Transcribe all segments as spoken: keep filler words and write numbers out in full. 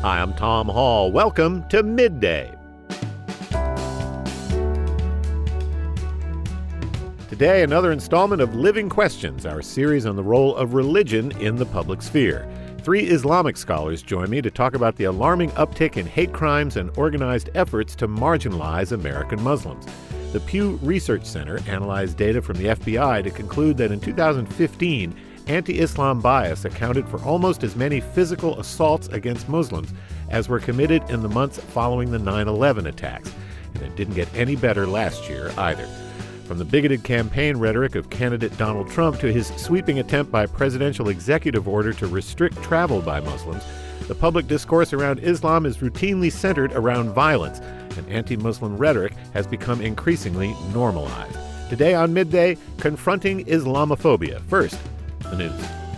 Hi, I'm Tom Hall. Welcome to Midday. Today, another installment of Living Questions, our series on the role of religion in the public sphere. Three Islamic scholars join me to talk about the alarming uptick in hate crimes and organized efforts to marginalize American Muslims. The Pew Research Center analyzed data from the F B I to conclude that in two thousand fifteen, anti-Islam bias accounted for almost as many physical assaults against Muslims as were committed in the months following the nine eleven attacks. And it didn't get any better last year either. From the bigoted campaign rhetoric of candidate Donald Trump to his sweeping attempt by presidential executive order to restrict travel by Muslims, the public discourse around Islam is routinely centered around violence, and anti-Muslim rhetoric has become increasingly normalized. Today on Midday, confronting Islamophobia. First, the news.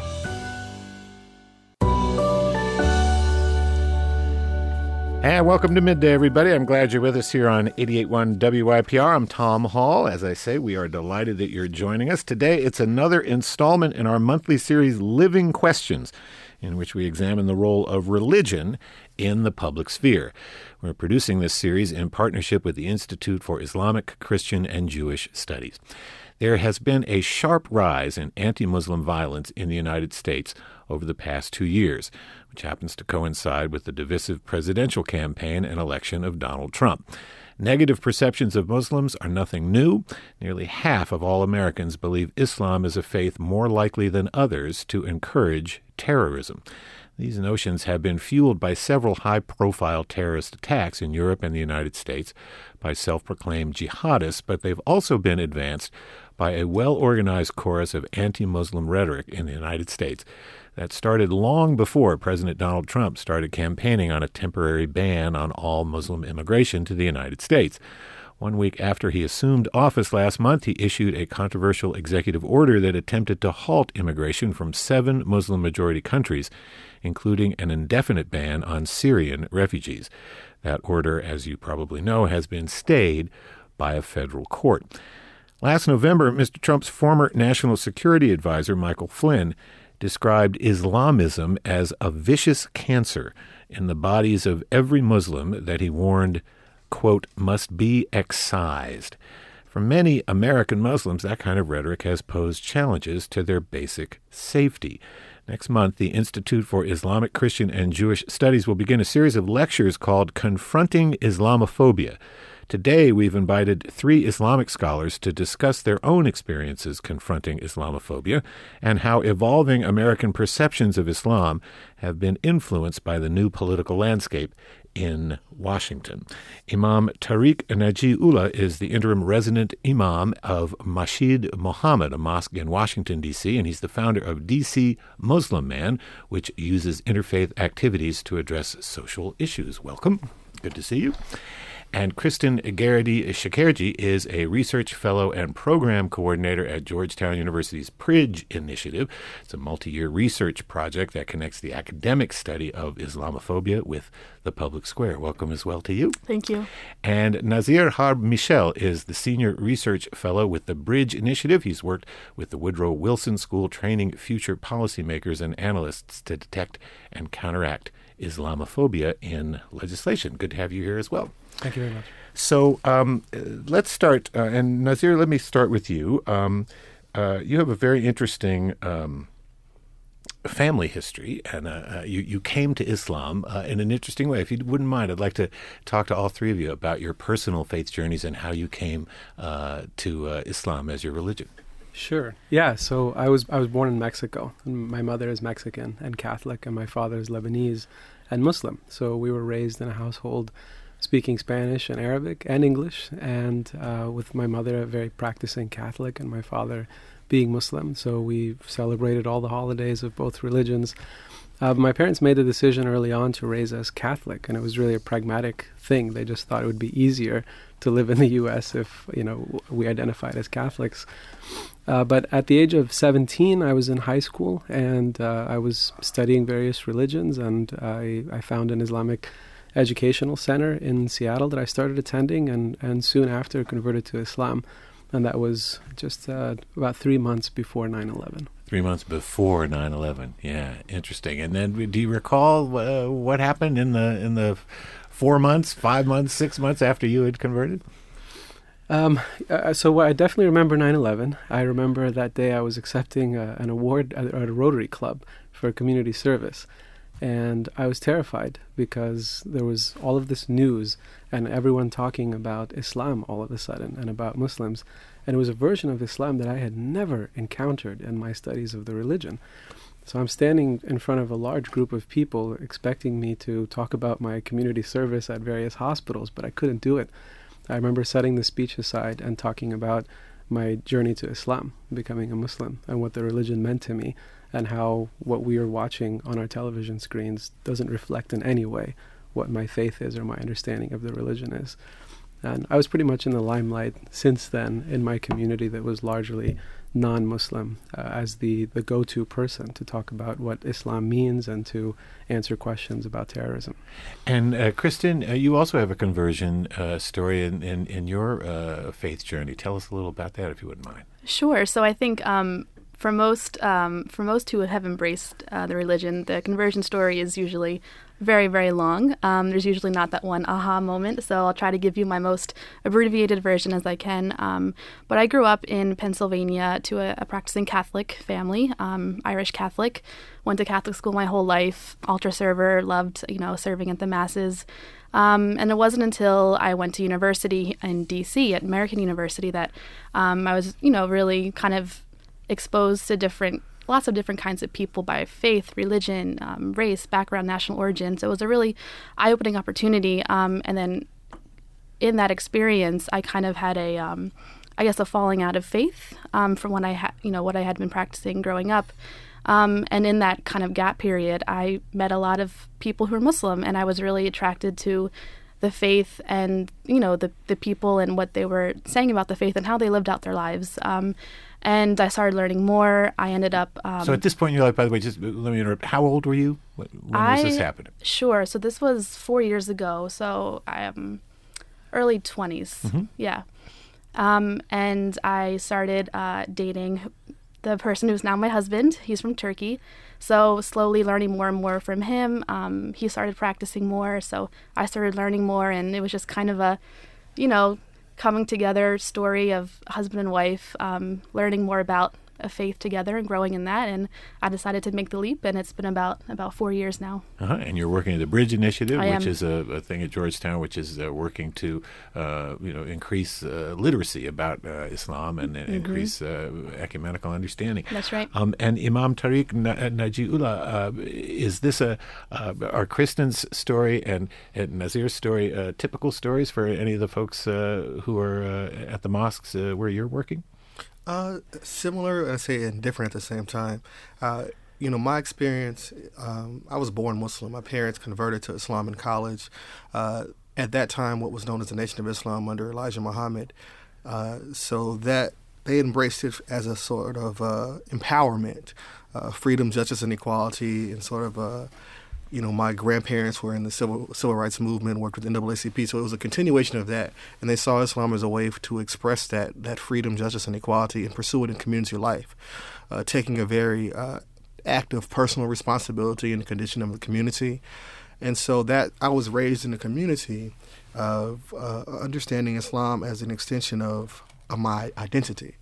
And welcome to Midday, everybody. I'm glad you're with us here on eighty-eight point one W Y P R. I'm Tom Hall. As I say, we are delighted that you're joining us. Today, it's another installment in our monthly series, Living Questions, in which we examine the role of religion in the public sphere. We're producing this series in partnership with the Institute for Islamic, Christian, and Jewish Studies. There has been a sharp rise in anti-Muslim violence in the United States over the past two years, which happens to coincide with the divisive presidential campaign and election of Donald Trump. Negative perceptions of Muslims are nothing new. Nearly half of all Americans believe Islam is a faith more likely than others to encourage terrorism. These notions have been fueled by several high-profile terrorist attacks in Europe and the United States by self-proclaimed jihadists, but they've also been advanced by a well-organized chorus of anti-Muslim rhetoric in the United States that started long before President Donald Trump started campaigning on a temporary ban on all Muslim immigration to the United States. One week after he assumed office last month, he issued a controversial executive order that attempted to halt immigration from seven Muslim-majority countries, including an indefinite ban on Syrian refugees. That order, as you probably know, has been stayed by a federal court. Last November, Mister Trump's former national security advisor, Michael Flynn, described Islamism as a vicious cancer in the bodies of every Muslim that he warned, quote, must be excised. For many American Muslims, that kind of rhetoric has posed challenges to their basic safety. Next month, the Institute for Islamic, Christian, and Jewish Studies will begin a series of lectures called Confronting Islamophobia. Today, we've invited three Islamic scholars to discuss their own experiences confronting Islamophobia and how evolving American perceptions of Islam have been influenced by the new political landscape in Washington. Imam Tariq Naji-Ullah is the interim resident imam of Masjid Muhammad, a mosque in Washington, D C, and he's the founder of D C Muslim Man, which uses interfaith activities to address social issues. Welcome. Good to see you. And Kristen Geraghty-Shakerji is a research fellow and program coordinator at Georgetown University's PRIDGE initiative. It's a multi-year research project that connects the academic study of Islamophobia with the public square. Welcome as well to you. Thank you. And Nazir Harb Michel is the senior research fellow with the BRIDGE initiative. He's worked with the Woodrow Wilson School training future policymakers and analysts to detect and counteract Islamophobia in legislation. Good to have you here as well. Thank you very much. So um, let's start, uh, and Nazir, let me start with you. Um, uh, you have a very interesting um, family history, and uh, uh, you, you came to Islam uh, in an interesting way. If you wouldn't mind, I'd like to talk to all three of you about your personal faith journeys and how you came uh, to uh, Islam as your religion. Sure. Yeah. So I was I was born in Mexico. My mother is Mexican and Catholic, and my father is Lebanese and Muslim. So we were raised in a household speaking Spanish and Arabic and English, and uh, with my mother a very practicing Catholic and my father being Muslim. So we celebrated all the holidays of both religions. Uh, my parents made the decision early on to raise us Catholic, and it was really a pragmatic thing. They just thought it would be easier to live in the U S if, you know, we identified as Catholics. Uh, but at the age of seventeen, I was in high school, and uh, I was studying various religions, and I, I found an Islamic educational center in Seattle that I started attending, and, and soon after converted to Islam. and that was just uh, about three months before nine eleven. Three months before nine eleven. Yeah, interesting. And then, do you recall uh, what happened in the in the four months, five months, six months after you had converted? Um, uh, so I definitely remember nine eleven. I remember that day I was accepting uh, an award at, at a Rotary Club for community service. And I was terrified because there was all of this news and everyone talking about Islam all of a sudden and about Muslims. And it was a version of Islam that I had never encountered in my studies of the religion. So I'm standing in front of a large group of people expecting me to talk about my community service at various hospitals, but I couldn't do it. I remember setting the speech aside and talking about my journey to Islam, becoming a Muslim, and what the religion meant to me, and how what we are watching on our television screens doesn't reflect in any way what my faith is or my understanding of the religion is. And I was pretty much in the limelight since then in my community that was largely non-Muslim uh, as the, the go-to person to talk about what Islam means and to answer questions about terrorism. And uh, Kristen, uh, you also have a conversion uh, story in, in, in your uh, faith journey. Tell us a little about that, if you wouldn't mind. Sure. So I think um, for most um, for most who have embraced uh, the religion, the conversion story is usually very, very long. Um, there's usually not that one aha moment, so I'll try to give you my most abbreviated version as I can. Um, but I grew up in Pennsylvania to a, a practicing Catholic family, um, Irish Catholic. Went to Catholic school my whole life, altar server, loved, you know, serving at the masses. Um, and it wasn't until I went to university in D C at American University that um, I was, you know, really kind of exposed to different lots of different kinds of people by faith, religion, um, race, background, national origin. So it was a really eye-opening opportunity. Um, and then in that experience, I kind of had a, um, I guess, a falling out of faith um, from when I had, you know, what I had been practicing growing up. Um, and in that kind of gap period, I met a lot of people who were Muslim, and I was really attracted to the faith and, you know, the the people and what they were saying about the faith and how they lived out their lives. Um, and I started learning more. I ended up... Um, so at this point in your life, by the way, just let me interrupt. How old were you? When I, was this happening? Sure. So this was four years ago. So I am early twenties. Mm-hmm. Yeah. Um, and I started uh, dating the person who's now my husband. He's from Turkey. So slowly learning more and more from him. Um, he started practicing more. So I started learning more. And it was just kind of a, you know, coming together story of husband and wife, um, learning more about a faith together and growing in that. And I decided to make the leap, and it's been about about four years now. Uh-huh. And you're working at the Bridge Initiative, I which am. is a, a thing at Georgetown, which is uh, working to, uh, you know, increase uh, literacy about uh, Islam and uh, Mm-hmm. increase uh, ecumenical understanding. That's right. Um, and Imam Tariq Na- Najiullah, uh, is this a uh, are Kristen's story and, and Nazir's story uh, typical stories for any of the folks uh, who are uh, at the mosques uh, where you're working? Uh, similar, I say, and different at the same time. Uh, you know, my experience, um, I was born Muslim. My parents converted to Islam in college. Uh, at that time, what was known as the Nation of Islam under Elijah Muhammad. Uh, so that they embraced it as a sort of uh, empowerment, uh, freedom, justice, and equality, and sort of uh, you know, my grandparents were in the civil civil rights movement, worked with N double A C P, so it was a continuation of that. And they saw Islam as a way to express that that freedom, justice, and equality and pursue it in community life, uh, taking a very uh, active personal responsibility in the condition of the community. And so that I was raised in a community of uh, understanding Islam as an extension of, of my identity.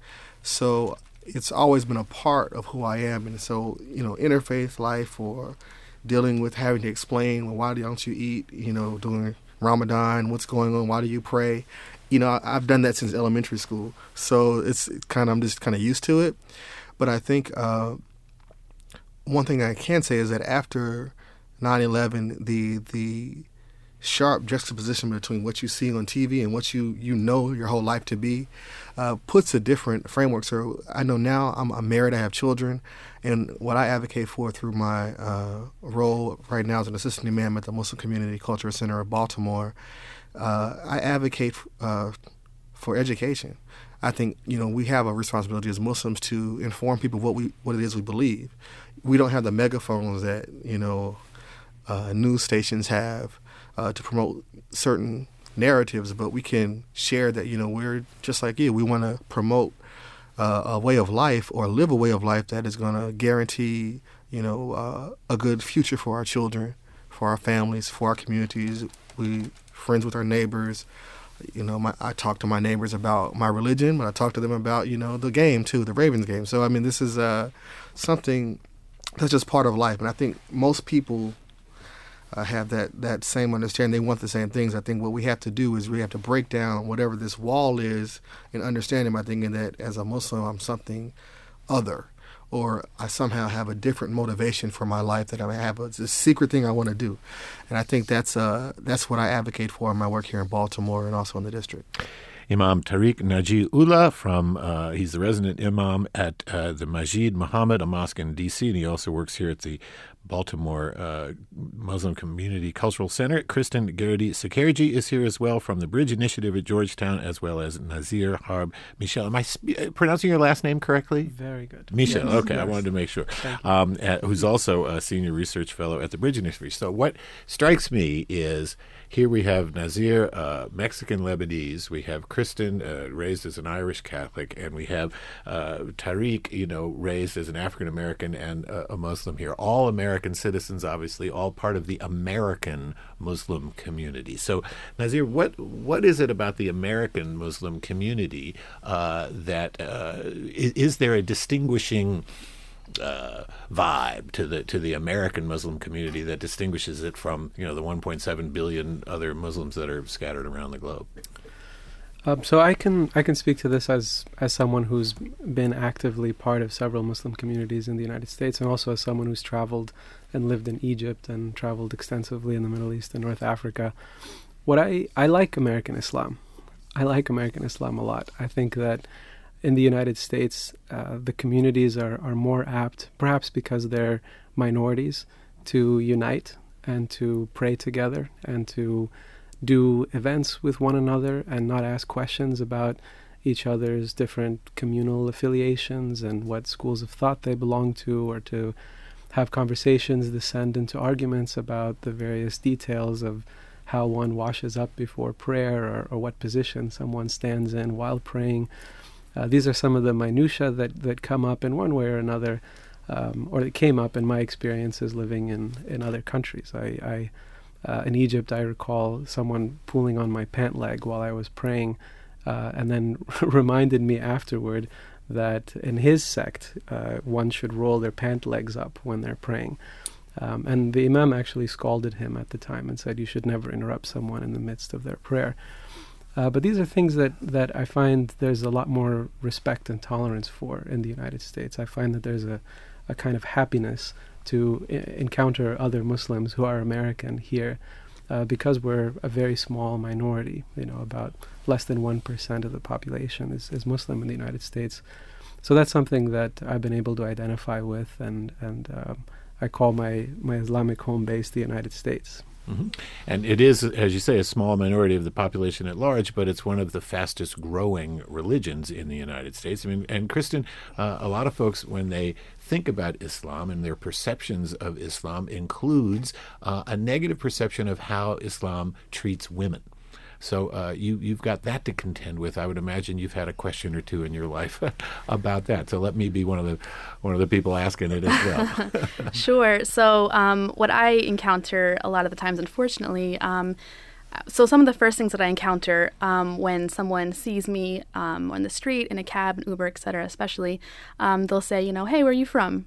So it's always been a part of who I am. And so, you know, interfaith life or dealing with having to explain, well, why don't you eat, you know, during Ramadan, what's going on, why do you pray? You know, I've done that since elementary school. So it's kind of, I'm just kind of used to it. But I think uh, one thing I can say is that after nine eleven, the the sharp juxtaposition between what you see on T V and what you, you know your whole life to be uh, puts a different framework. So I know now I'm, I'm married, I have children, and what I advocate for through my uh, role right now as an assistant imam at the Muslim Community Cultural Center of Baltimore, uh, I advocate uh, for education. I think, you know, we have a responsibility as Muslims to inform people what we what it is we believe. We don't have the megaphones that, you know, uh, news stations have uh, to promote certain narratives, but we can share that, you know, we're just like you. We want to promote uh, a way of life or live a way of life that is going to guarantee, you know, uh, a good future for our children, for our families, for our communities. We friends with our neighbors. You know, my, I talk to my neighbors about my religion, but I talk to them about, you know, the game too, the Ravens game. So, I mean, this is uh, something that's just part of life. And I think most people uh, have that, that same understanding. They want the same things. I think what we have to do is we have to break down whatever this wall is and understand by thinking that as a Muslim, I'm something other, or I somehow have a different motivation for my life that I have. It's a secret thing I want to do. And I think that's uh, that's what I advocate for in my work here in Baltimore and also in the district. Imam Tariq Naji Ullah, from uh, he's the resident imam at uh, the Masjid Muhammad, a mosque in D C, and he also works here at the Baltimore uh, Muslim Community Cultural Center. Kristen Gerdi Sekerji is here as well from the Bridge Initiative at Georgetown, as well as Nazir Harb Michel. Am I sp- pronouncing your last name correctly? Very good. Michel, Yes. okay, Yes. I wanted to make sure. Um, uh, who's also a senior research fellow at the Bridge Initiative. So what strikes me is here we have Nazir, uh, Mexican Lebanese. We have Kristen, uh, raised as an Irish Catholic, and we have uh, Tariq, you know, raised as an African American and uh, a Muslim here. All American citizens, obviously, all part of the American Muslim community. So, Nazir, what what is it about the American Muslim community uh, that uh, is, is there a distinguishing Uh, vibe to the to the American Muslim community that distinguishes it from, you know, the one point seven billion other Muslims that are scattered around the globe? Um, so I can I can speak to this as as someone who's been actively part of several Muslim communities in the United States, and also as someone who's traveled and lived in Egypt and traveled extensively in the Middle East and North Africa. What I I like American Islam. I like American Islam a lot. I think that in the United States, uh, the communities are, are more apt, perhaps because they're minorities, to unite and to pray together and to do events with one another and not ask questions about each other's different communal affiliations and what schools of thought they belong to, or to have conversations descend into arguments about the various details of how one washes up before prayer, or, or what position someone stands in while praying. Uh, these are some of the minutiae that, that come up in one way or another, um, or that came up in my experiences living in, in other countries. I, I uh, in Egypt, I recall someone pulling on my pant leg while I was praying, uh, and then reminded me afterward that in his sect, uh, one should roll their pant legs up when they're praying. Um, and the imam actually scalded him at the time and said, you should never interrupt someone in the midst of their prayer. Uh, but these are things that, that I find there's a lot more respect and tolerance for in the United States. I find that there's a, a kind of happiness to I- encounter other Muslims who are American here, uh, because we're a very small minority. You know, about less than one percent of the population is, is Muslim in the United States. So that's something that I've been able to identify with, and, and um, I call my, my Islamic home base the United States. Mm-hmm. And it is, as you say, a small minority of the population at large, but it's one of the fastest growing religions in the United States. I mean, and Kristen, uh, a lot of folks, when they think about Islam and their perceptions of Islam, includes uh, a negative perception of how Islam treats women. So uh, you, you've got that to contend with. I would imagine you've had a question or two in your life about that. So let me be one of the one of the people asking it as well. Sure. So um, what I encounter a lot of the times, unfortunately, um, so some of the first things that I encounter um, when someone sees me um, on the street, in a cab, an Uber, et cetera, especially, um, they'll say, you know, hey, where are you from?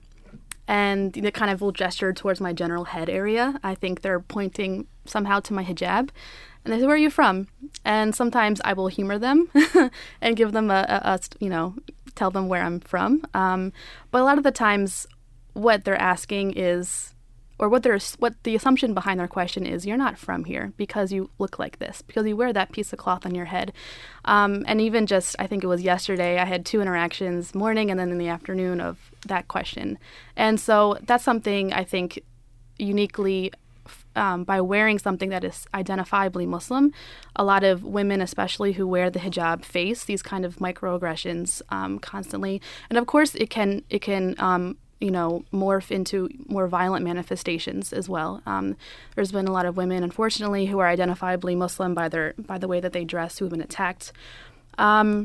And they kind of will gesture towards my general head area. I think they're pointing somehow to my hijab. And they say, where are you from? And sometimes I will humor them and give them a, a, a, you know, tell them where I'm from. Um, but a lot of the times what they're asking is, or what they're, what the assumption behind their question is, you're not from here because you look like this, because you wear that piece of cloth on your head. Um, and even just, I think it was yesterday, I had two interactions, morning and then in the afternoon, of that question. And so that's something I think uniquely Um, by wearing something that is identifiably Muslim, a lot of women, especially who wear the hijab, face these kind of microaggressions um, constantly. And of course, it can it can um, you know, morph into more violent manifestations as well. Um, there's been a lot of women, unfortunately, who are identifiably Muslim by their by the way that they dress, who have been attacked. Um,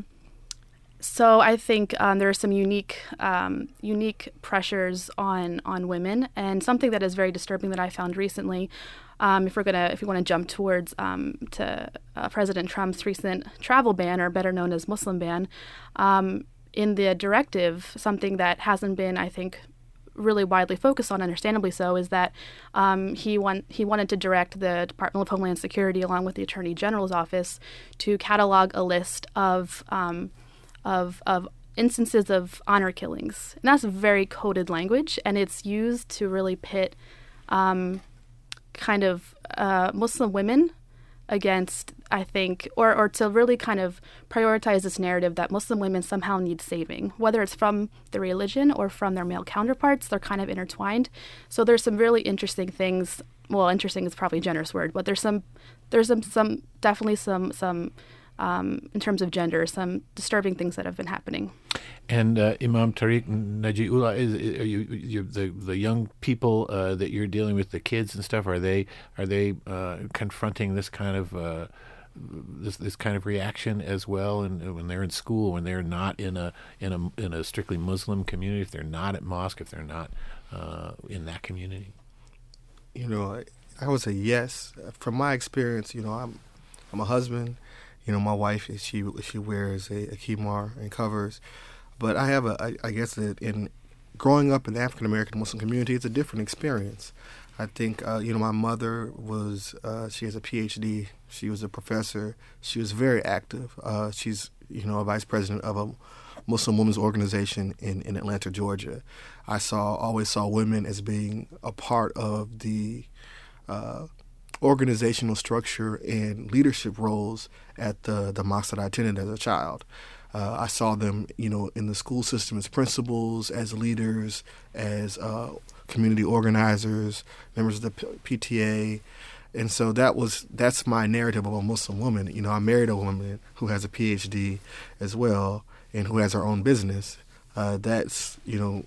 so I think um, there are some unique um, unique pressures on on women, and something that is very disturbing that I found recently. Um, if we're gonna, if you want to jump towards um, to uh, President Trump's recent travel ban, or better known as Muslim ban, um, in the directive, something that hasn't been, I think, really widely focused on, understandably so, is that um, he want he wanted to direct the Department of Homeland Security, along with the Attorney General's office, to catalog a list of um, of of instances of honor killings, and that's very coded language, and it's used to really pit. Um, kind of uh, Muslim women against, I think, or, or to really kind of prioritize this narrative that Muslim women somehow need saving, whether it's from the religion or from their male counterparts. They're kind of intertwined. So there's some really interesting things. Well, interesting is probably a generous word, but there's some, there's some, some definitely some, some um, in terms of gender, some disturbing things that have been happening. And uh, Imam Tariq Najiullah, is, are you, you the the young people uh, that you're dealing with, the kids and stuff? Are they are they uh, confronting this kind of uh, this this kind of reaction as well? And when they're in school, when they're not in a in a in a strictly Muslim community, if they're not at mosque, if they're not uh, in that community, you know, I, I would say yes. From my experience, you know, I'm I'm a husband. You know, my wife, she she wears a, a khimar and covers. But I have a, I, I guess that in growing up in the African American Muslim community, it's a different experience. I think, uh, you know, my mother was, uh, she has a P H D. She was a professor. She was very active. Uh, she's, you know, a vice president of a Muslim women's organization in, in Atlanta, Georgia. I saw, always saw women as being a part of the uh, organizational structure and leadership roles at the, the mosque that I attended as a child. Uh, I saw them, you know, in the school system as principals, as leaders, as uh, community organizers, members of the P- PTA, and so that was that's my narrative of a Muslim woman. You know, I married a woman who has a P H D as well and who has her own business. Uh, that's, you know,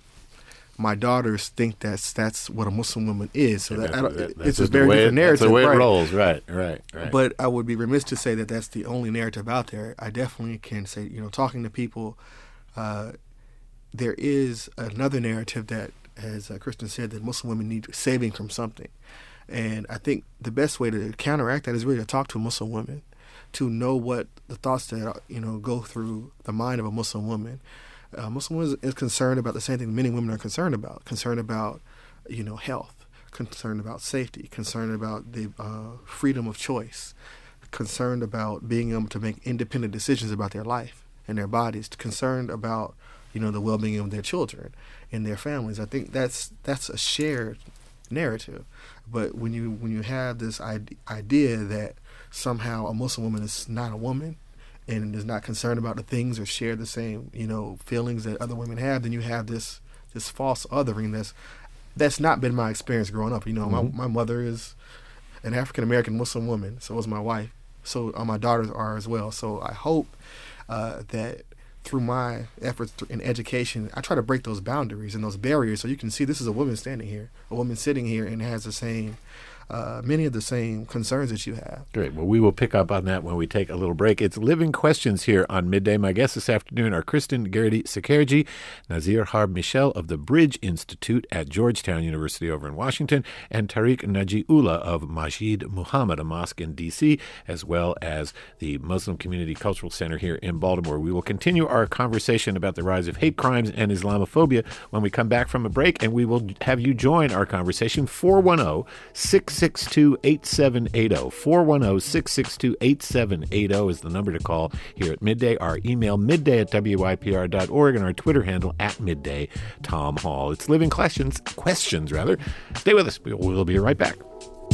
my daughters think that's that's what a Muslim woman is. So that, I don't, that, it's a very different narrative. That's the way right? it rolls, right, right, right. But I would be remiss to say that that's the only narrative out there. I definitely can say, you know, talking to people, uh, there is another narrative that, as uh, Kristen said, that Muslim women need saving from something. And I think the best way to counteract that is really to talk to Muslim women, to know what the thoughts that, you know, go through the mind of a Muslim woman. Uh, Muslim women is concerned about the same thing many women are concerned about, concerned about, you know, health, concerned about safety, concerned about the uh, freedom of choice, concerned about being able to make independent decisions about their life and their bodies, concerned about, you know, the well-being of their children and their families. I think that's that's a shared narrative. But when you when you have this idea that somehow a Muslim woman is not a woman, and is not concerned about the things or share the same, you know, feelings that other women have, then you have this this false othering. That's that's not been my experience growing up. You know, mm-hmm. my my mother is an African American Muslim woman, so is my wife. So uh, my daughters are as well. So I hope uh, that through my efforts in education, I try to break those boundaries and those barriers, so you can see this is a woman standing here, a woman sitting here, and has the same. Uh, many of the same concerns that you have. Great. Well, we will pick up on that when we take a little break. It's Living Questions here on Midday. My guests this afternoon are Kristen Gerety-Sekerji, Nazir Harb Michel of the Bridge Institute at Georgetown University over in Washington, and Tariq Najiullah of Masjid Muhammad, a mosque in D C, as well as the Muslim Community Cultural Center here in Baltimore. We will continue our conversation about the rise of hate crimes and Islamophobia when we come back from a break, and we will have you join our conversation. four one zero, six six two, eight seven eight zero. four one zero, six six two, eight seven eight zero is the number to call here at Midday. Our email, midday at W Y P R dot org, and our Twitter handle, at Midday Tom Hall. It's Living Questions, questions rather. Stay with us. We'll, we'll be right back.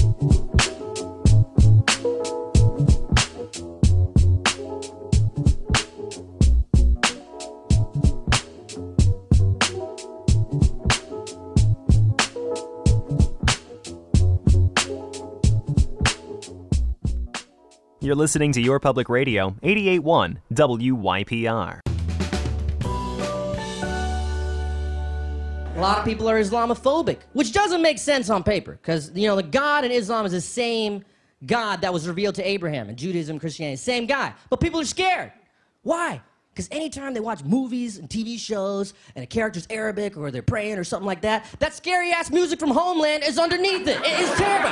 You're listening to Your Public Radio, eighty-eight point one W Y P R. A lot of people are Islamophobic, which doesn't make sense on paper, because, you know, the God in Islam is the same God that was revealed to Abraham in Judaism, Christianity, same guy. But people are scared. Why? Because anytime they watch movies and T V shows and a character's Arabic or they're praying or something like that, that scary-ass music from Homeland is underneath it. It is terrible.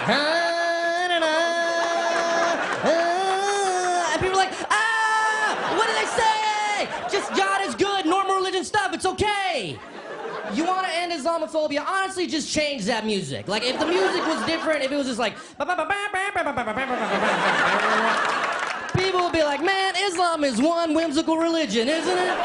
And people are like, ah, what did they say? Just God is good, normal religion stuff, it's okay. You want to end Islamophobia? Honestly, just change that music. Like, if the music was different, if it was just like... people would be like, man, Islam is one whimsical religion, isn't it?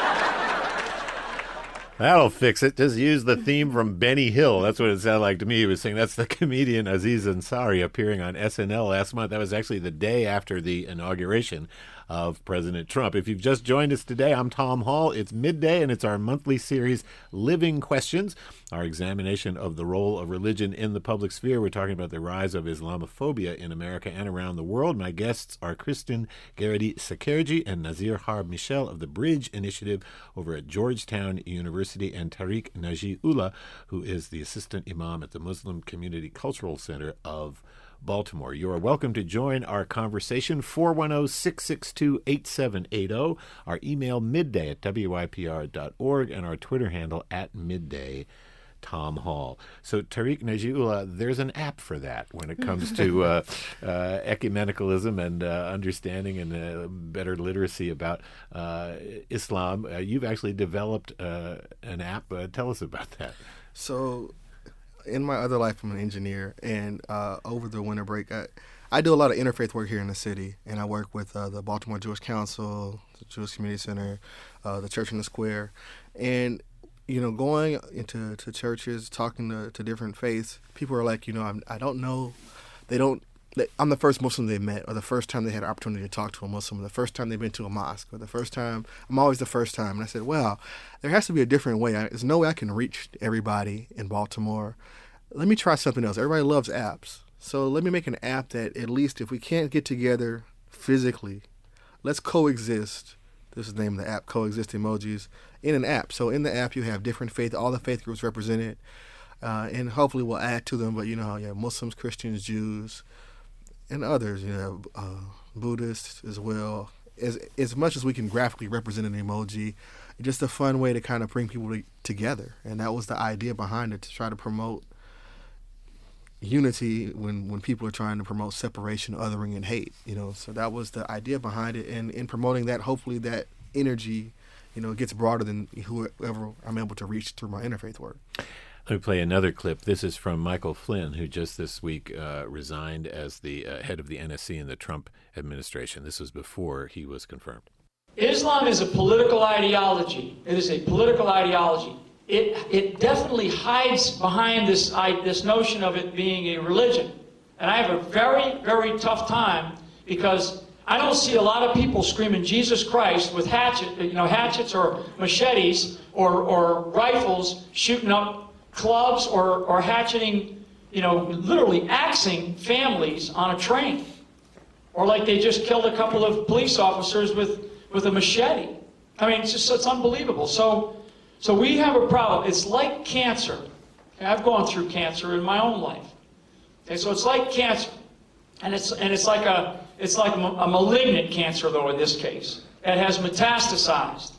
That'll fix it. Just use the theme from Benny Hill. That's what it sounded like to me. He was saying that's the comedian Aziz Ansari appearing on S N L last month. That was actually the day after the inauguration of President Trump. If you've just joined us today, I'm Tom Hall. It's midday, and it's our monthly series, Living Questions, our examination of the role of religion in the public sphere. We're talking about the rise of Islamophobia in America and around the world. My guests are Kristen Geredi-Sekerji and Nazir Harb Michel of the Bridge Initiative over at Georgetown University, and Tariq Naji-Ullah, who is the assistant imam at the Muslim Community Cultural Center of Baltimore. You are welcome to join our conversation, four one zero, six six two, eight seven eight zero, our email midday at W I P R dot org, and our Twitter handle at midday Tom Hall. So, Tariq Naji-Ullah, there's an app for that when it comes to uh, uh, ecumenicalism and uh, understanding and uh, better literacy about uh, Islam. Uh, you've actually developed uh, an app. Uh, tell us about that. So, in my other life, I'm an engineer, and uh, over the winter break, I, I do a lot of interfaith work here in the city, and I work with uh, the Baltimore Jewish Council, the Jewish Community Center, uh, the Church in the Square, and you know, going into to churches, talking to, to different faiths, people are like, you know, I'm, I don't know, they don't, they, I'm the first Muslim they met, or the first time they had an opportunity to talk to a Muslim, or the first time they've been to a mosque, or the first time, I'm always the first time. And I said, well, there has to be a different way. I, there's no way I can reach everybody in Baltimore. Let me try something else. Everybody loves apps. So let me make an app that at least if we can't get together physically, let's coexist. This is the name of the app, Coexist Emojis, in an app. So in the app, you have different faith, all the faith groups represented, uh, and hopefully we'll add to them. But, you know, you have Muslims, Christians, Jews, and others, you know, uh, Buddhists as well. As as much as we can graphically represent an emoji, just a fun way to kind of bring people to, together. And that was the idea behind it, to try to promote unity when, when people are trying to promote separation, othering, and hate. You know, so that was the idea behind it. And in promoting that, hopefully that energy, you know, gets broader than whoever I'm able to reach through my interfaith work. Let me play another clip. This is from Michael Flynn, who just this week uh, resigned as the uh, head of the N S C in the Trump administration. This was before he was confirmed. Islam is a political ideology. It is a political ideology. It, it definitely hides behind this, I, this notion of it being a religion. And I have a very, very tough time because I don't see a lot of people screaming Jesus Christ with hatchet, you know, hatchets or machetes or, or rifles shooting up clubs or, or hatcheting, you know, literally axing families on a train. Or like they just killed a couple of police officers with, with a machete. I mean, it's just, it's unbelievable. So, so we have a problem. It's like cancer. Okay, I've gone through cancer in my own life. Okay, so it's like cancer. And it's, and it's like a, it's like a, a malignant cancer, though, in this case. It has metastasized.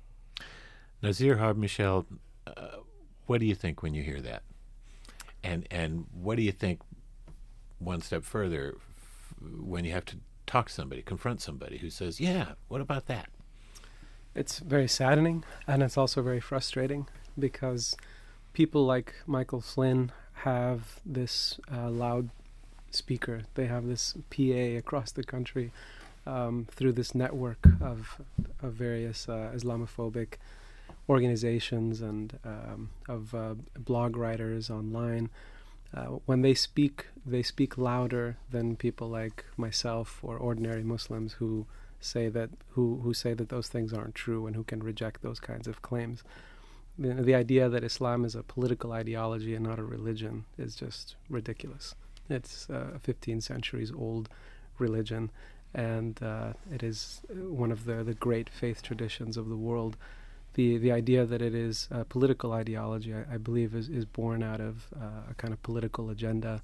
Nazir Harb Michel, uh, what do you think when you hear that? And and what do you think, one step further, when you have to talk to somebody, confront somebody who says, yeah, what about that? It's very saddening, and it's also very frustrating, because people like Michael Flynn have this uh, loud speaker. They have this P A across the country um, through this network of, of various uh, Islamophobic organizations and um, of uh, blog writers online. Uh, when they speak, they speak louder than people like myself or ordinary Muslims who say that who, who say that those things aren't true and who can reject those kinds of claims. The, the idea that Islam is a political ideology and not a religion is just ridiculous. It's a fifteen centuries old religion, and uh, it is one of the, the great faith traditions of the world. the the idea that it is a political ideology, I, I believe, is, is born out of uh, a kind of political agenda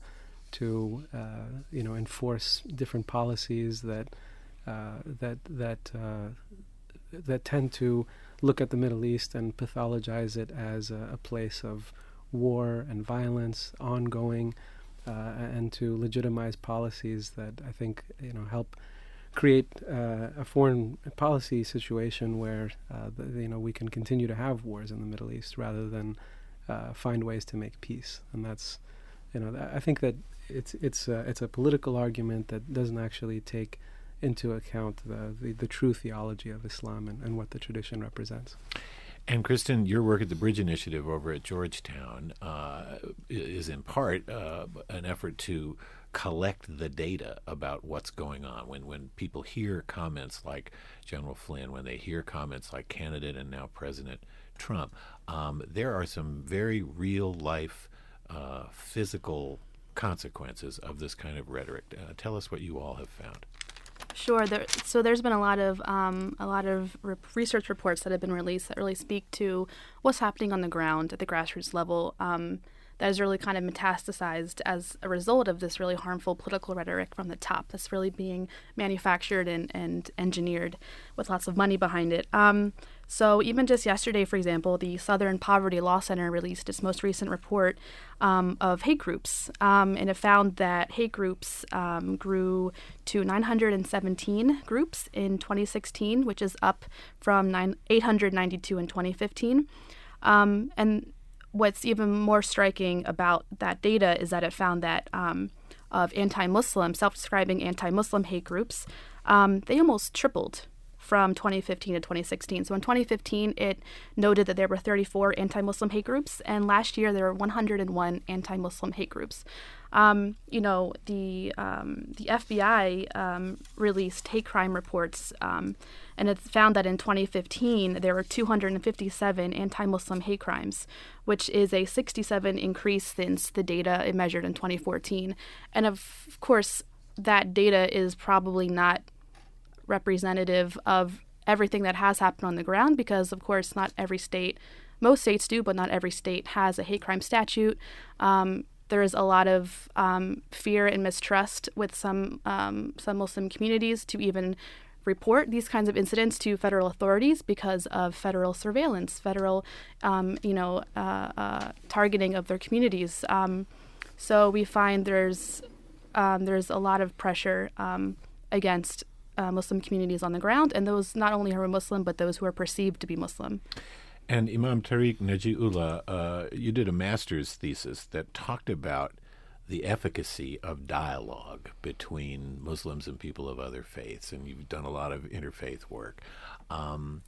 to uh, you know enforce different policies that uh, that that uh, that tend to look at the Middle East and pathologize it as a, a place of war and violence, ongoing, uh, and to legitimize policies that I think you know help create uh, a foreign policy situation where uh, the, you know we can continue to have wars in the Middle East rather than uh, find ways to make peace. And that's you know th- I think that it's it's a, it's a political argument that doesn't actually take into account the, the, the true theology of Islam and, and what the tradition represents. And Kristen, your work at the Bridge Initiative over at Georgetown uh, is in part uh, an effort to collect the data about what's going on. When when people hear comments like General Flynn, when they hear comments like candidate and now President Trump, um, there are some very real life uh, physical consequences of this kind of rhetoric. Uh, tell us what you all have found. Sure. There, so there's been a lot of um, a lot of re- research reports that have been released that really speak to what's happening on the ground at the grassroots level. Um, that is really kind of metastasized as a result of this really harmful political rhetoric from the top that's really being manufactured and, and engineered with lots of money behind it. Um, so even just yesterday, for example, the Southern Poverty Law Center released its most recent report um, of hate groups, um, and it found that hate groups um, grew to nine hundred seventeen groups in twenty sixteen, which is up from nine, eight hundred ninety-two in twenty fifteen. Um, and what's even more striking about that data is that it found that um, of anti-Muslim, self-describing anti-Muslim hate groups, um, they almost tripled from twenty fifteen to twenty sixteen. So in twenty fifteen, it noted that there were thirty-four anti-Muslim hate groups, and last year there were one hundred one anti-Muslim hate groups. Um, you know, the um, the F B I um, released hate crime reports, um, and it found that in twenty fifteen there were two hundred fifty-seven anti-Muslim hate crimes, which is a sixty-seven increase since the data it measured in twenty fourteen. And of course, that data is probably not representative of everything that has happened on the ground, because of course not every state, most states do, but not every state has a hate crime statute. Um, there is a lot of um, fear and mistrust with some um, some Muslim communities to even report these kinds of incidents to federal authorities because of federal surveillance, federal um, you know uh, uh, targeting of their communities. Um, so we find there's um, there's a lot of pressure um, against Uh, Muslim communities on the ground, and those not only who are Muslim, but those who are perceived to be Muslim. And Imam Tariq Najiullah, uh, you did a master's thesis that talked about the efficacy of dialogue between Muslims and people of other faiths, and you've done a lot of interfaith work. Um,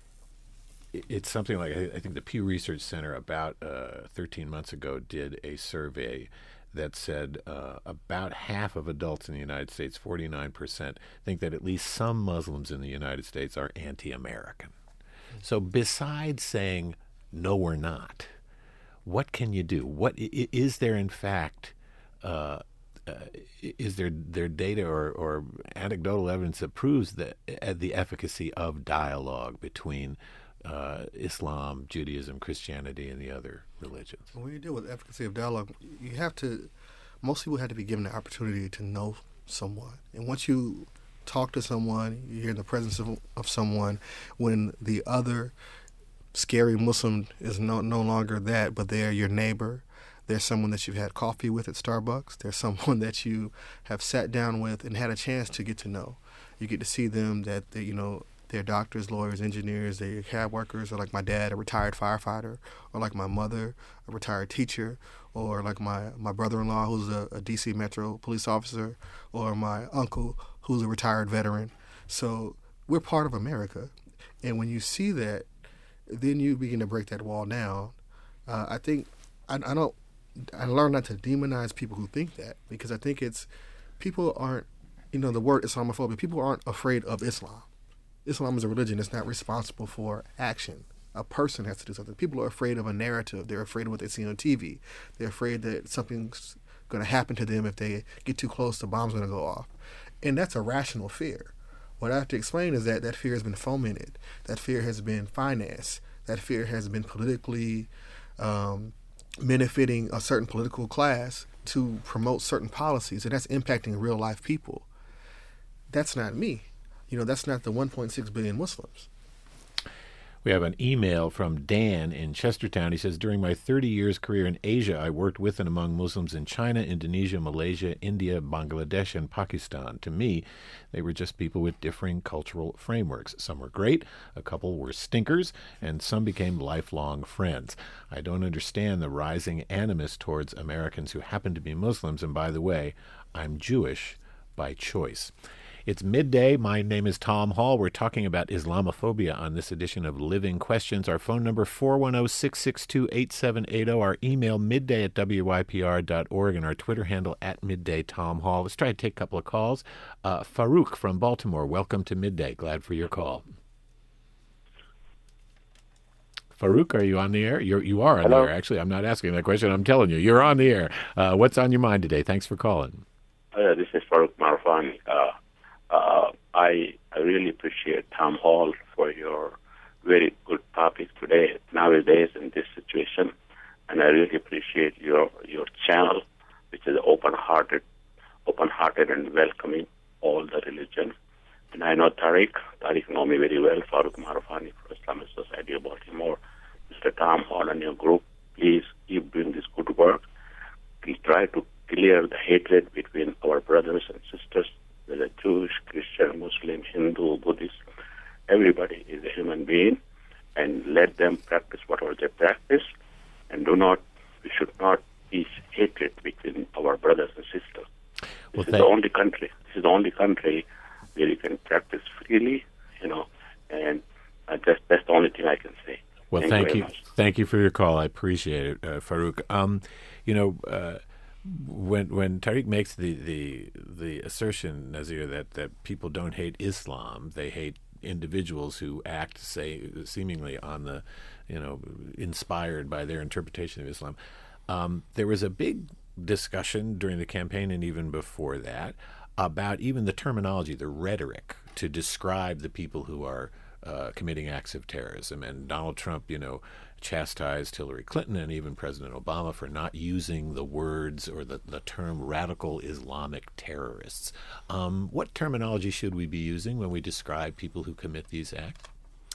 it, it's something like, I, I think the Pew Research Center about uh, thirteen months ago did a survey that said uh, about half of adults in the United States, forty-nine percent, think that at least some Muslims in the United States are anti-American. So besides saying, no, we're not, what can you do? What is there, in fact, uh, uh, is there there data or, or anecdotal evidence that proves that, uh, the efficacy of dialogue between Uh, Islam, Judaism, Christianity, and the other religions? When you deal with efficacy of dialogue, you have to, most people have to be given the opportunity to know someone. And once you talk to someone, you're in the presence of, of someone, when the other scary Muslim is no, no longer that, but they're your neighbor, there's someone that you've had coffee with at Starbucks, there's someone that you have sat down with and had a chance to get to know. You get to see them, that they, you know, they're doctors, lawyers, engineers, they're cab workers, or like my dad, a retired firefighter, or like my mother, a retired teacher, or like my, my brother-in-law, who's a, a D C Metro police officer, or my uncle, who's a retired veteran. So we're part of America. And when you see that, then you begin to break that wall down. Uh, I think, I, I don't, I learned not to demonize people who think that, because I think it's, people aren't, you know, the word Islamophobia, people aren't afraid of Islam. Islam is a religion that's not responsible for action. A person has to do something. People are afraid of a narrative. They're afraid of what they see on T V. They're afraid that something's going to happen to them if they get too close, the bomb's going to go off. And that's a rational fear. What I have to explain is that that fear has been fomented. That fear has been financed. That fear has been politically um, benefiting a certain political class to promote certain policies, and that's impacting real life people. That's not me. You know, that's not the one point six billion Muslims. We have an email from Dan in Chestertown. He says, during my thirty years career in Asia, I worked with and among Muslims in China, Indonesia, Malaysia, India, Bangladesh, and Pakistan. To me, they were just people with differing cultural frameworks. Some were great, a couple were stinkers, and some became lifelong friends. I don't understand the rising animus towards Americans who happen to be Muslims, and by the way, I'm Jewish by choice. It's midday. My name is Tom Hall. We're talking about Islamophobia on this edition of Living Questions. Our phone number, four one zero, six six two, eight seven eight zero. Our email, midday at W Y P R dot org. And our Twitter handle, at Midday Tom Hall. Let's try to take a couple of calls. Uh, Farouk from Baltimore, welcome to Midday. Glad for your call. Farouk, are you on the air? You're, you are on Hello? the air. Actually, I'm not asking that question. I'm telling you, you're on the air. Uh, what's on your mind today? Thanks for calling. Uh, this is Farouk Marfani. Uh, uh, I I really appreciate Tom Hall for your very good topic today, nowadays in this situation, and I really appreciate your your channel, which is open-hearted, open-hearted and welcoming all the religion. And I know Tariq. Tariq know me very well. Farouk Marfani for Islamic Society of Baltimore. Mister Tom Hall and your group, please keep doing this good work. Please try to clear the hatred between our brothers and sisters, whether Jewish, Christian, Muslim, Hindu, Buddhist. Everybody is a human being, and let them practice whatever they practice, and do not, we should not be hatred between our brothers and sisters. This Well, is thank- the only country, this is the only country where you can practice freely, you know, and uh, that's, that's the only thing I can say. Well, Thank thank, you very you. much. Thank you for your call. I appreciate it, uh, Farouk. Um, you know, uh, when when Tariq makes the, the the assertion, Nazir, that, that people don't hate Islam, they hate individuals who act, say, seemingly on the, you know, inspired by their interpretation of Islam. Um, there was a big discussion during the campaign and even before that about even the terminology, the rhetoric to describe the people who are uh, committing acts of terrorism. And Donald Trump, you know, chastised Hillary Clinton and even President Obama for not using the words or the, the term radical Islamic terrorists. Um, what terminology should we be using when we describe people who commit these acts?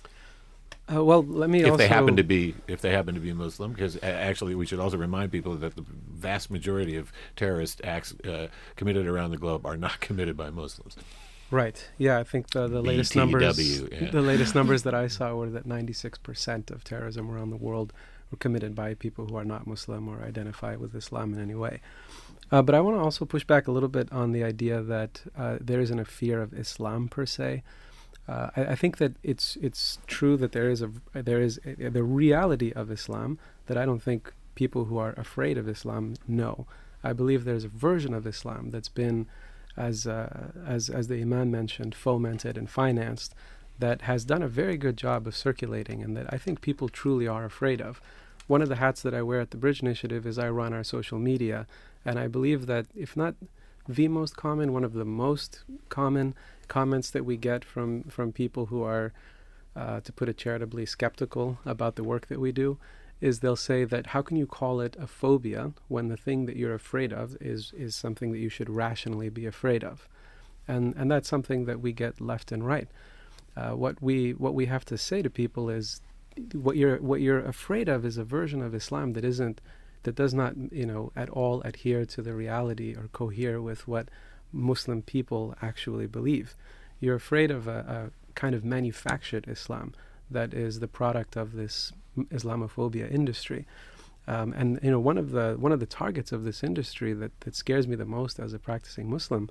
Uh, well, let me If also... they happen to be, if they happen to be Muslim, because uh, actually we should also remind people that the vast majority of terrorist acts uh, committed around the globe are not committed by Muslims. Right. Yeah, I think the, the latest B T W, numbers yeah. the latest numbers that I saw were that ninety-six percent of terrorism around the world were committed by people who are not Muslim or identify with Islam in any way. Uh, but I want to also push back a little bit on the idea that uh, there isn't a fear of Islam per se. Uh, I, I think that it's it's true that there is a there is a, the reality of Islam that I don't think people who are afraid of Islam know. I believe there's a version of Islam that's been, as uh, as as the Imam mentioned, fomented and financed, that has done a very good job of circulating, and that I think people truly are afraid of. One of the hats that I wear at the Bridge Initiative is I run our social media, and I believe that if not the most common, one of the most common comments that we get from from people who are, uh, to put it charitably, skeptical about the work that we do, is they'll say that how can you call it a phobia when the thing that you're afraid of is is something that you should rationally be afraid of, and and that's something that we get left and right. Uh, what we what we have to say to people is, what you're what you're afraid of is a version of Islam that isn't that does not you know at all adhere to the reality or cohere with what Muslim people actually believe. You're afraid of a, a kind of manufactured Islam that is the product of this Islamophobia industry, um, and you know one of the one of the targets of this industry that, that scares me the most as a practicing Muslim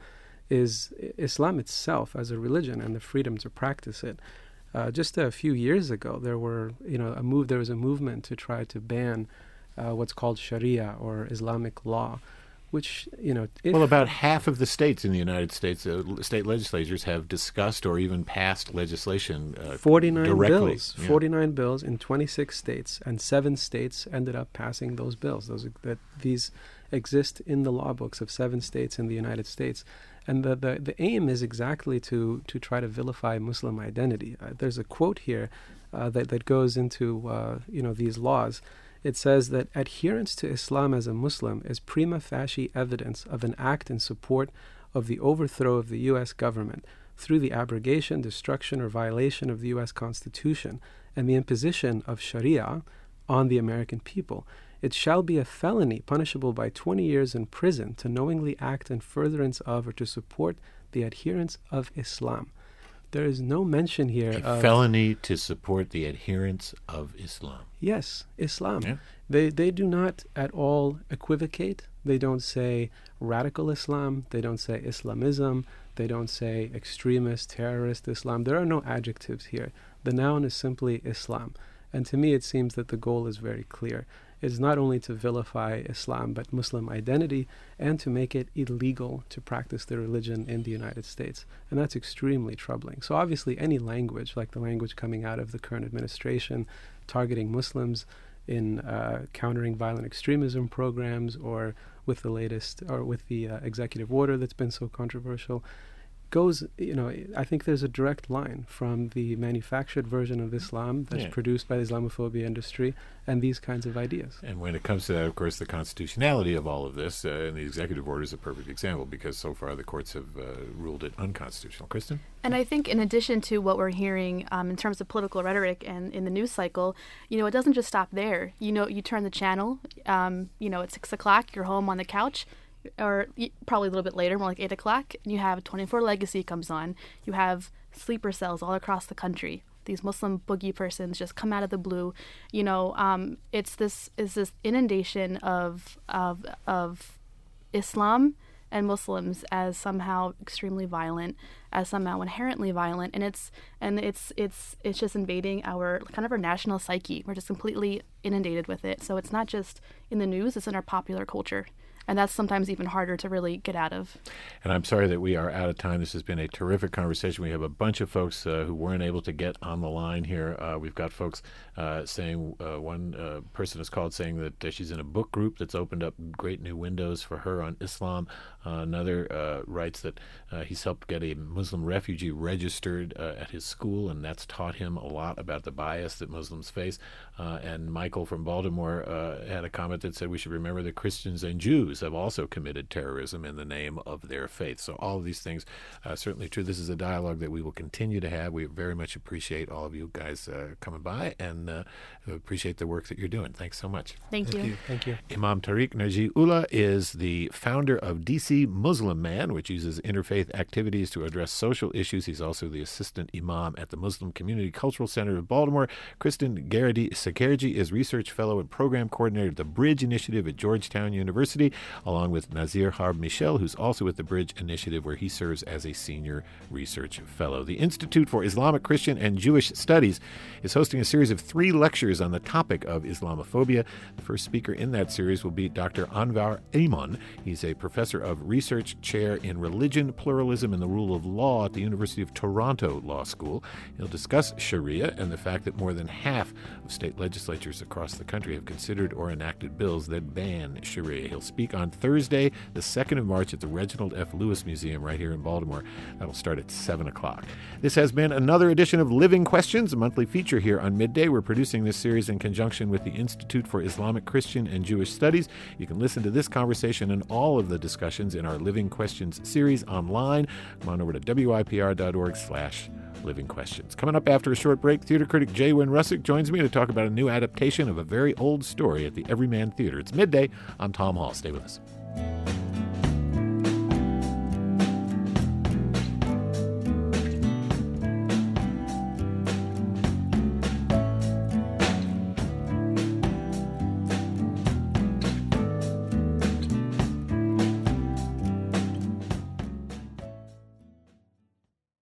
is Islam itself as a religion and the freedom to practice it. Uh, just a few years ago, there were you know a move there was a movement to try to ban uh, what's called Sharia or Islamic law, which, you know... If well, about half of the states in the United States, uh, state legislatures have discussed or even passed legislation uh, forty-nine directly. bills, Yeah. forty-nine bills in twenty-six states, and seven states ended up passing those bills. Those that these exist in the law books of seven states in the United States. And the, the, the aim is exactly to, to try to vilify Muslim identity. Uh, there's a quote here uh, that, that goes into, uh, you know, these laws. It says that adherence to Islam as a Muslim is prima facie evidence of an act in support of the overthrow of the U S government through the abrogation, destruction, or violation of the U S Constitution and the imposition of Sharia on the American people. It shall be a felony punishable by twenty years in prison to knowingly act in furtherance of or to support the adherence of Islam. There is no mention here A of felony to support the adherence of Islam. Yes, Islam. Yeah. They they do not at all equivocate. They don't say radical Islam. They don't say Islamism. They don't say extremist, terrorist Islam. There are no adjectives here. The noun is simply Islam. And to me, it seems that the goal is very clear. It is not only to vilify Islam, but Muslim identity, and to make it illegal to practice their religion in the United States. And that's extremely troubling. So obviously any language, like the language coming out of the current administration, targeting Muslims in uh, countering violent extremism programs, or with the latest, or with the uh, executive order that's been so controversial, goes, you know, I think there's a direct line from the manufactured version of Islam that's Yeah. produced by the Islamophobia industry and these kinds of ideas. And when it comes to that, of course, the constitutionality of all of this, uh, and the executive order is a perfect example, because so far the courts have uh, ruled it unconstitutional. Kristen? And I think in addition to what we're hearing um, in terms of political rhetoric and in the news cycle, you know, it doesn't just stop there. You know, you turn the channel, um, you know, at six o'clock, you're home on the couch, or y- probably a little bit later, more like eight o'clock, and you have twenty-four Legacy comes on. You have sleeper cells all across the country. These Muslim boogie persons just come out of the blue. You know, um, it's this is this inundation of of of Islam and Muslims as somehow extremely violent, as somehow inherently violent, and it's and it's it's it's just invading our kind of our national psyche. We're just completely inundated with it. So it's not just in the news; it's in our popular culture. And that's sometimes even harder to really get out of. And I'm sorry that we are out of time. This has been a terrific conversation. We have a bunch of folks uh, who weren't able to get on the line here. Uh, we've got folks uh, saying, uh, one uh, person has called saying that uh, she's in a book group that's opened up great new windows for her on Islam. Uh, another uh, writes that uh, he's helped get a Muslim refugee registered uh, at his school, and that's taught him a lot about the bias that Muslims face. Uh, and Michael from Baltimore uh, had a comment that said we should remember that Christians and Jews have also committed terrorism in the name of their faith. So all of these things are certainly true. This is a dialogue that we will continue to have. We very much appreciate all of you guys uh, coming by, and uh, appreciate the work that you're doing. Thanks so much. Thank, Thank you. you. Thank you. Imam Tariq Naji Ullah is the founder of D C Muslim Man, which uses interfaith activities to address social issues. He's also the assistant imam at the Muslim Community Cultural Center of Baltimore. Kristen Garrity Sekerji is research fellow and program coordinator at the Bridge Initiative at Georgetown University, along with Nazir Harb Michel, who's also at the Bridge Initiative, where he serves as a senior research fellow. The Institute for Islamic, Christian, and Jewish Studies is hosting a series of three lectures on the topic of Islamophobia. The first speaker in that series will be Doctor Anwar Ayman. He's a professor of research chair in religion, pluralism, and the rule of law at the University of Toronto Law School. He'll discuss Sharia and the fact that more than half of state legislatures across the country have considered or enacted bills that ban Sharia. He'll speak on Thursday, the second of March, at the Reginald F. Lewis Museum right here in Baltimore. That'll start at seven o'clock. This has been another edition of Living Questions, a monthly feature here on Midday. We're producing this series in conjunction with the Institute for Islamic, Christian, and Jewish Studies. You can listen to this conversation and all of the discussions in our Living Questions series online. Come on over to W I P R dot org slash Living Questions. Coming up after a short break, theater critic Jay Wynn Russick joins me to talk about a new adaptation of a very old story at the Everyman Theater. It's Midday. I'm Tom Hall. Stay with us.